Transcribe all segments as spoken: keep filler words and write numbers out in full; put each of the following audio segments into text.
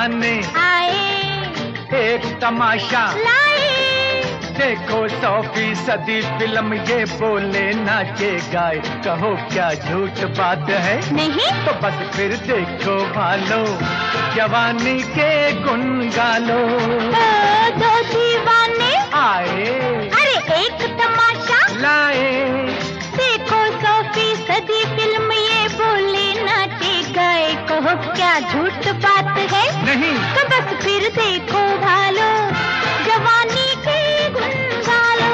दीवाने आए, एक तमाशा लाए, देखो सौ फीसदी फिल्म ये बोले नाचे गाए, कहो क्या झूठ बात है? नहीं तो बस फिर देखो भालो, जवानी के गुन गालो। ओ, दो दीवाने आए, अरे एक तमाशा लाए, देखो सौ फीसदी फिल्म ये बोले नाचे गाए, कहो क्या झूठ बात है? नहीं तो बस फिर देखो भालो, जवानी के गुन गालो।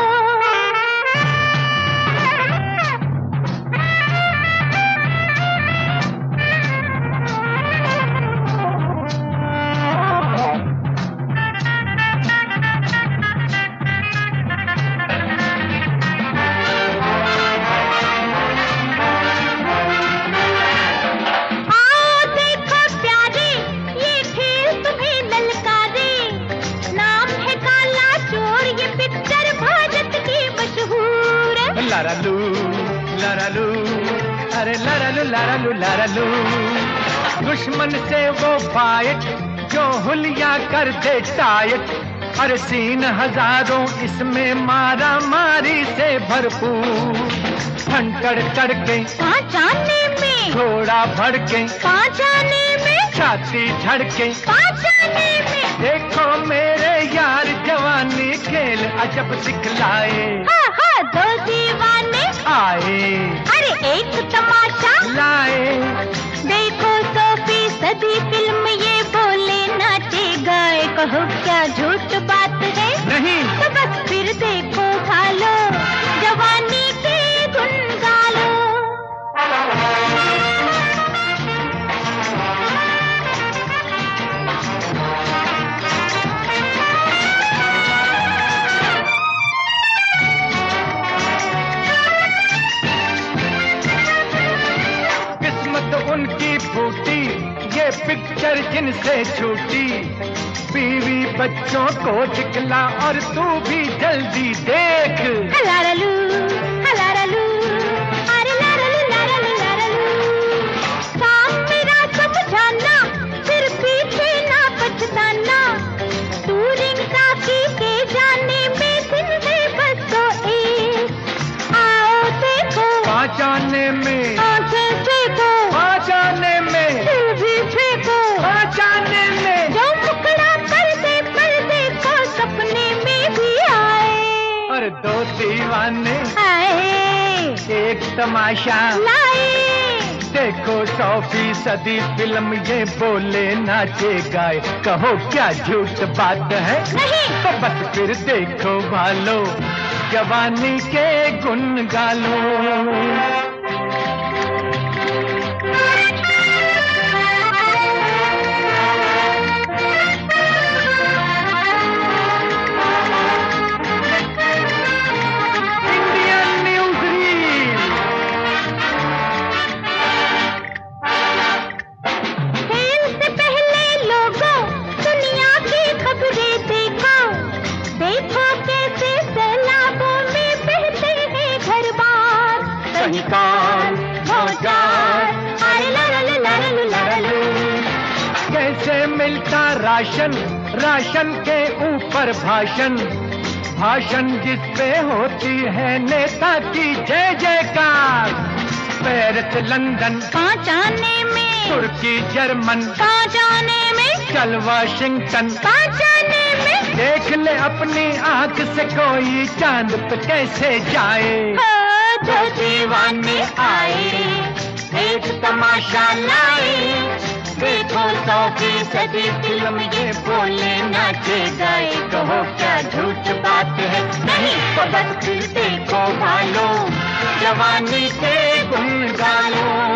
लारालू लारालू, अरे लारालू लारालू लारालू, दुश्मन से वो फाइट जो हुलिया कर दे टाइट, अरे सीन हजारों इसमें मारा मारी से भरपूर, फंटड़ करके कहाँ जाने में, थोड़ा भड़के कहाँ जाने में, छाती झड़के कहाँ जाने में, देखो मेरे यार जवानी खेल अजब दिखलाए। हाँ हाँ दो दीवाने आए, अरे एक तमाशा लाए, देखो सौ फीसदी फिल्म ये बोले नाचे गाए, कहो क्या झूठ बात है? नहीं तो बस फिर देखो भालो, जवानी के गुन गालो। उनकी फूटी ये पिक्चर जिनसे छूटी, बीवी बच्चों को दिखला और तू भी जल्दी देख। हलारलू हलारलू, अरे लारलू लारलू लारलू, काम मेरा समझाना फिर पीछे ना पछताना, टूरिंग काफी के जाने में दिन है बस तो एक, आओ देखो पहचाने में, आंखें देखो पहचाने में, दिल भी फेंको पहचाने में, जो मुकड़ा पर्दे पर्दे को सपने में भी आए। और दो दीवाने आए, एक तमाशा लाए, देखो सौ फीसदी फिल्म ये बोले नाचे गाए, कहो क्या झूठ बात है? नहीं तो बस फिर देखो भालो, जवानी के गुन गालो। कैसे मिलता राशन, राशन के ऊपर भाषण, भाषण जिस पे होती है नेता की जय जयकार, पेरिस लंदन कहाँ जाने में, तुर्की जर्मन कहाँ जाने में, चल वाशिंगटन कहाँ जाने में, देख ले अपनी आंख से कोई चांद पे कैसे जाए। हो दो दीवाने आए, एक तमाशा लाए, देखो सौ फीसदी फिल्म ये बोले नाचे गाए, कहो क्या झूठ बात है? नहीं तो बस फिर देखो भालो, जवानी के गुन गालो।